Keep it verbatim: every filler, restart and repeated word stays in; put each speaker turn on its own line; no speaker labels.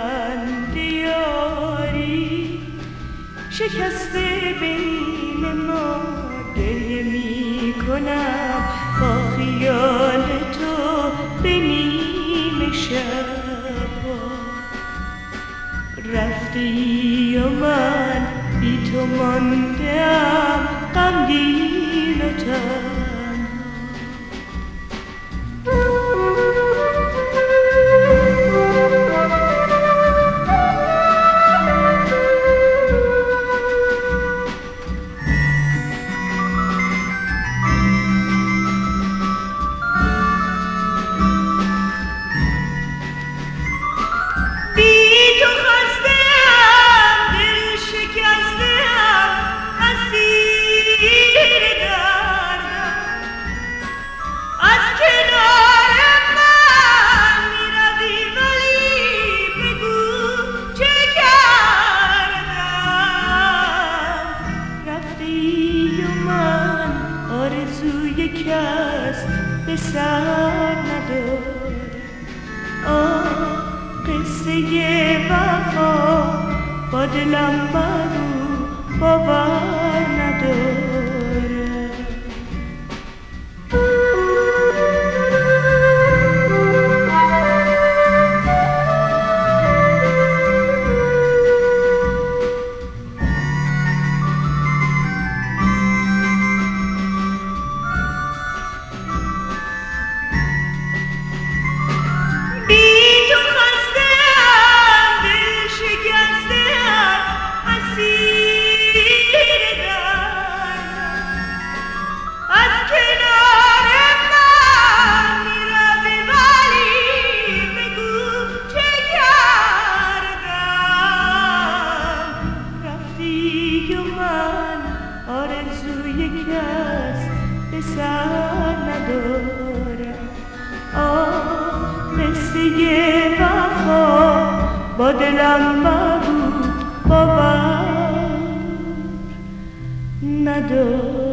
بند یاری شکسته بین ما گریه می کنم با خیال تو به نیم شبا رفتی و من بی تو ماندم غمگین و تنها آرزوی کس به سر نداره آه قصه وفا با دلم بگو باور نداره آرزوی کس به سر ندارم آه قصه وفا با دلم بگو باور ندارم.